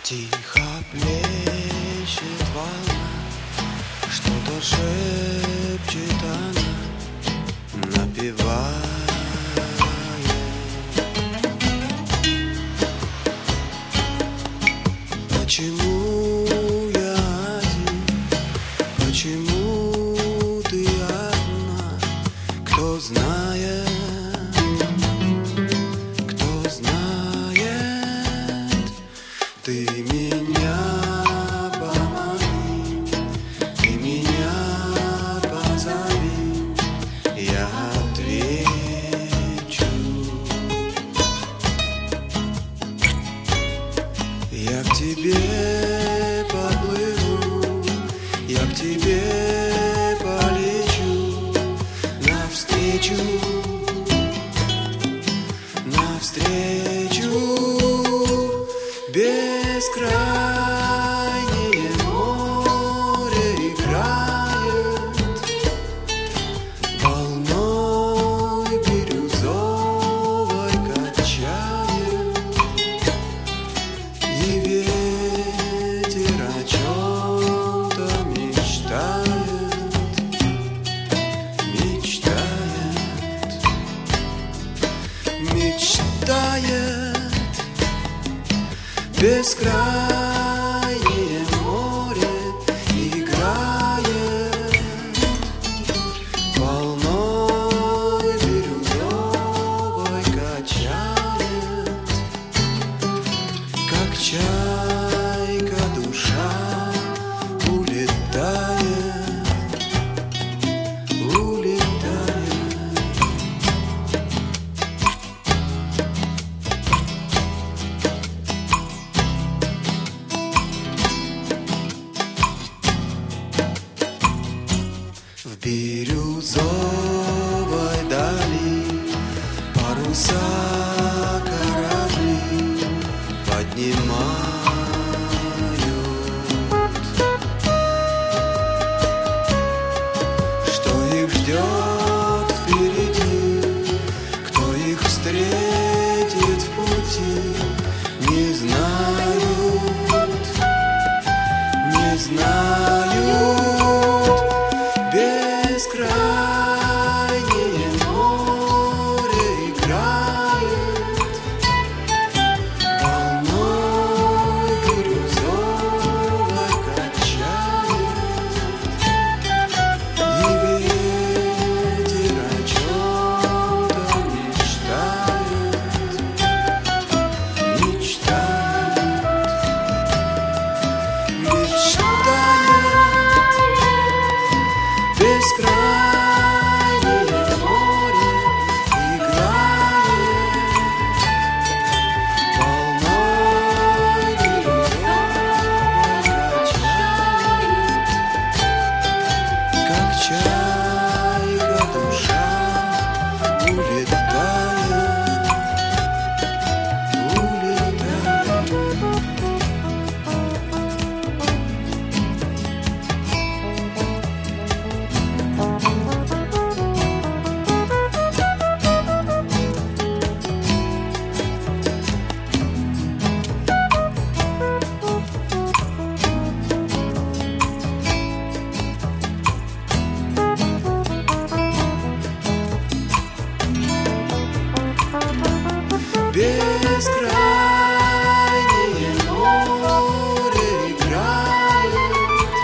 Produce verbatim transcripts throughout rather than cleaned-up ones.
Тихо плещет волна, что-то шепчет она, напевая. Почему я один? Почему ты одна? Кто знает? Кто знает? Ты меня помоги, ты меня позови, я отвечу. Я к тебе поплыву, я к тебе полечу, навстречу, навстречу. Бескрайнее море играет волной бирюзовой качает, и ветер о чем-то мечтает, мечтает, мечтает. Бескрайнее море играет волной бирюзовой качает, как чайка душа улетает, улетает. В бирюзовой дали паруса корабли поднимают, что их ждет впереди, кто их встретит в пути, не знают, не знают. Бескрайнее море играет волной бирюзовой качает, и ветер о чем-то мечтает, мечтает, мечтает. Бескрайнее море играет волной бирюзовой качает, как чайка душа улетает, улетает. Бескрайнее море играет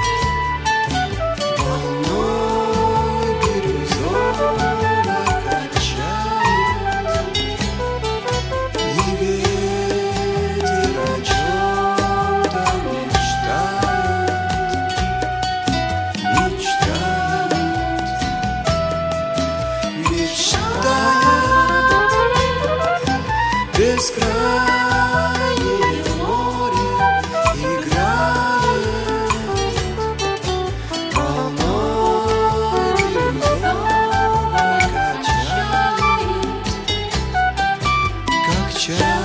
волной бирюзовой качает, и ветер о чем-то мечтает, мечтает, мечтает. Бескрайнее море играет волной бирюзовой качает, как чай.